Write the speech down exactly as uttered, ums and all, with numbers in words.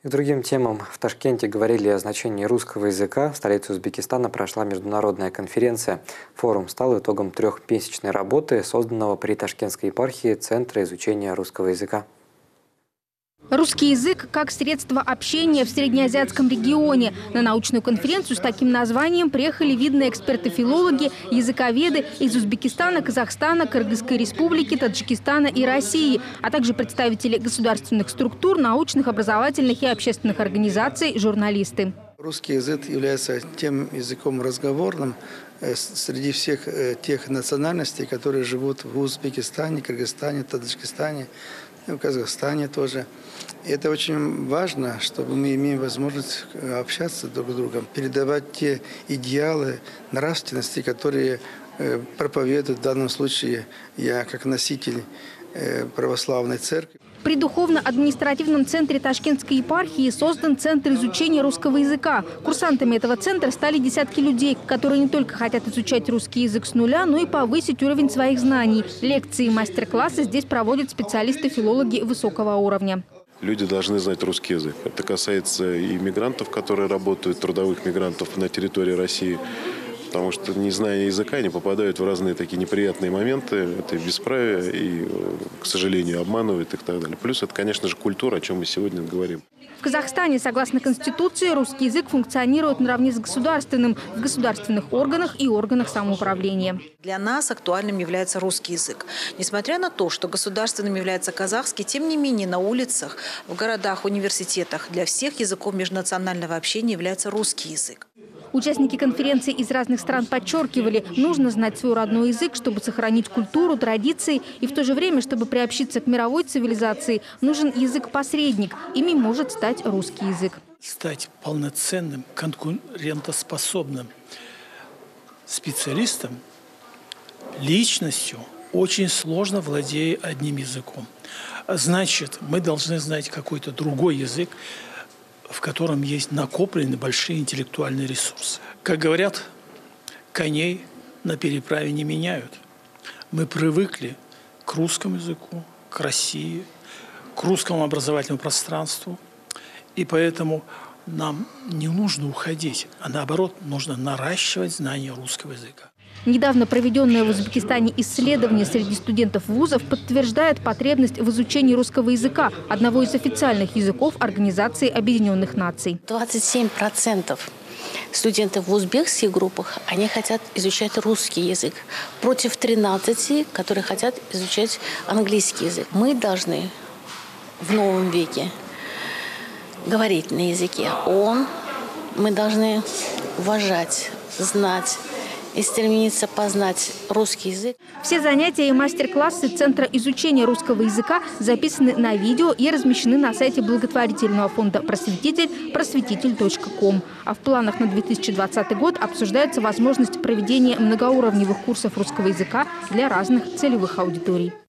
К другим темам. В Ташкенте говорили о значении русского языка. В столице Узбекистана прошла международная конференция. Форум стал итогом трехмесячной работы, созданного при Ташкентской епархии Центра изучения русского языка. Русский язык как средство общения в среднеазиатском регионе. На научную конференцию с таким названием приехали видные эксперты-филологи, языковеды из Узбекистана, Казахстана, Кыргызской республики, Таджикистана и России, а также представители государственных структур, научных, образовательных и общественных организаций, журналисты. Русский язык является тем языком разговорным среди всех тех национальностей, которые живут в Узбекистане, Кыргызстане, Таджикистане, в Казахстане тоже. И это очень важно, чтобы мы имеем возможность общаться друг с другом, передавать те идеалы нравственности, которые проповедует в данном случае я как носитель православной церкви. При духовно-административном центре Ташкентской епархии создан Центр изучения русского языка. Курсантами этого центра стали десятки людей, которые не только хотят изучать русский язык с нуля, но и повысить уровень своих знаний. Лекции и мастер-классы здесь проводят специалисты-филологи высокого уровня. Люди должны знать русский язык. Это касается и мигрантов, которые работают, трудовых мигрантов на территории России. Потому что, не зная языка, они попадают в разные такие неприятные моменты. Это бесправие и, к сожалению, обманывают и так далее. Плюс это, конечно же, культура, о чем мы сегодня говорим. В Казахстане, согласно Конституции, русский язык функционирует наравне с государственным в государственных органах и органах самоуправления. Для нас актуальным является русский язык. Несмотря на то, что государственным является казахский, тем не менее на улицах, в городах, университетах для всех языков межнационального общения является русский язык. Участники конференции из разных стран подчеркивали, нужно знать свой родной язык, чтобы сохранить культуру, традиции, и в то же время, чтобы приобщиться к мировой цивилизации, нужен язык-посредник. Ими может стать русский язык. Стать полноценным, конкурентоспособным специалистом, личностью очень сложно, владея одним языком. Значит, мы должны знать какой-то другой язык, в котором есть накоплены большие интеллектуальные ресурсы. Как говорят, коней на переправе не меняют. Мы привыкли к русскому языку, к России, к русскому образовательному пространству. И поэтому нам не нужно уходить, а наоборот, нужно наращивать знание русского языка. Недавно проведенное в Узбекистане исследование среди студентов вузов подтверждает потребность в изучении русского языка, одного из официальных языков Организации Объединенных Наций. двадцать семь процентов студентов в узбекских группах, они хотят изучать русский язык, против тринадцати, которые хотят изучать английский язык. Мы должны в новом веке говорить на языке «он», мы должны уважать, знать и стремиться познать русский язык. Все занятия и мастер-классы Центра изучения русского языка записаны на видео и размещены на сайте благотворительного фонда «Просветитель» просветитель точка ком. А в планах на две тысячи двадцатый год обсуждается возможность проведения многоуровневых курсов русского языка для разных целевых аудиторий.